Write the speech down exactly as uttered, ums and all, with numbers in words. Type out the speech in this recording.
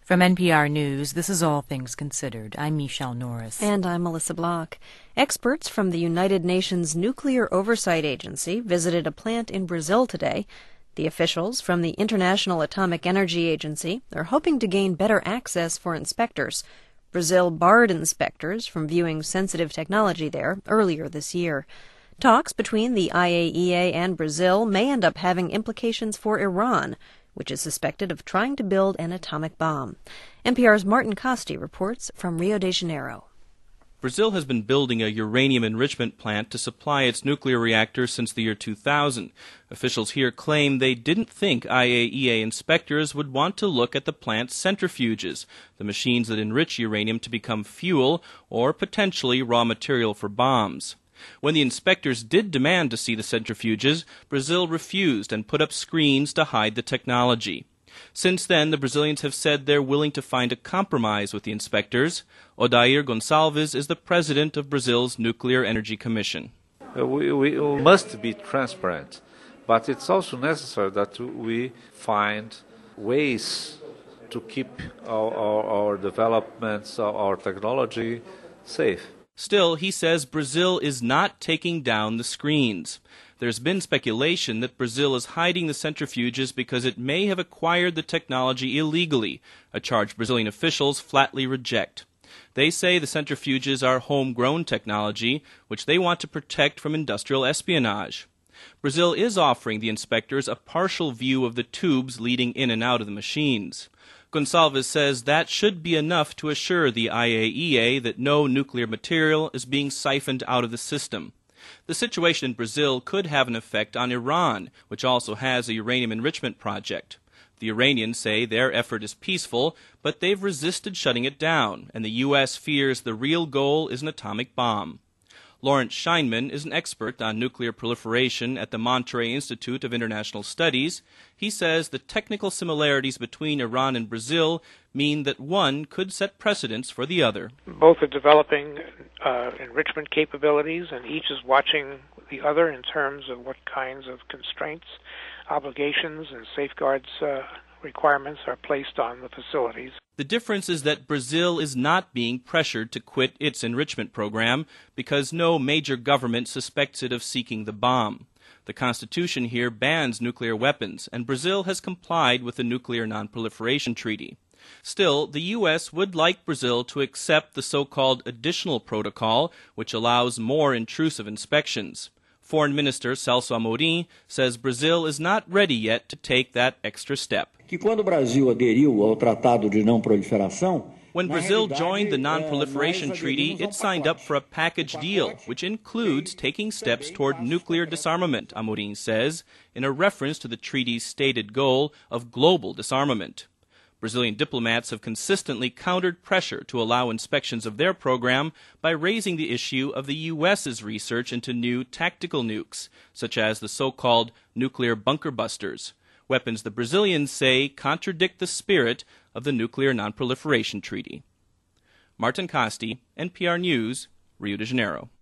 From N P R News, this is All Things Considered. I'm Michelle Norris. And I'm Melissa Block. Experts from the United Nations Nuclear Oversight Agency visited a plant in Brazil today. The officials from the International Atomic Energy Agency are hoping to gain better access for inspectors. Brazil barred inspectors from viewing sensitive technology there earlier this year. Talks between the I A E A and Brazil may end up having implications for Iran, which is suspected of trying to build an atomic bomb. N P R's Martin Costi reports from Rio de Janeiro. Brazil has been building a uranium enrichment plant to supply its nuclear reactors since the year two thousand. Officials here claim they didn't think I A E A inspectors would want to look at the plant's centrifuges, the machines that enrich uranium to become fuel or potentially raw material for bombs. When the inspectors did demand to see the centrifuges, Brazil refused and put up screens to hide the technology. Since then, the Brazilians have said they're willing to find a compromise with the inspectors. Odair Gonçalves is the president of Brazil's Nuclear Energy Commission. We, we must be transparent, but it's also necessary that we find ways to keep our, our, our developments, our, our technology safe. Still, he says Brazil is not taking down the screens. There's been speculation that Brazil is hiding the centrifuges because it may have acquired the technology illegally, a charge Brazilian officials flatly reject. They say the centrifuges are homegrown technology, which they want to protect from industrial espionage. Brazil is offering the inspectors a partial view of the tubes leading in and out of the machines. Gonçalves says that should be enough to assure the I A E A that no nuclear material is being siphoned out of the system. The situation in Brazil could have an effect on Iran, which also has a uranium enrichment project. The Iranians say their effort is peaceful, but they've resisted shutting it down, and the U S fears the real goal is an atomic bomb. Lawrence Scheinman is an expert on nuclear proliferation at the Monterey Institute of International Studies. He says the technical similarities between Iran and Brazil mean that one could set precedents for the other. Both are developing uh, enrichment capabilities, and each is watching the other in terms of what kinds of constraints, obligations, and safeguards uh, requirements are placed on the facilities. The difference is that Brazil is not being pressured to quit its enrichment program because no major government suspects it of seeking the bomb. The Constitution here bans nuclear weapons, and Brazil has complied with the Nuclear Non-Proliferation Treaty. Still, the U S would like Brazil to accept the so-called additional protocol, which allows more intrusive inspections. Foreign Minister Celso Amorim says Brazil is not ready yet to take that extra step. When Brazil joined the Non-Proliferation Treaty, it signed up for a package deal, which includes taking steps toward nuclear disarmament, Amorim says, in a reference to the treaty's stated goal of global disarmament. Brazilian diplomats have consistently countered pressure to allow inspections of their program by raising the issue of the U S's research into new tactical nukes, such as the so-called nuclear bunker busters, weapons the Brazilians say contradict the spirit of the Nuclear Non-Proliferation Treaty. Martin Costi, N P R News, Rio de Janeiro.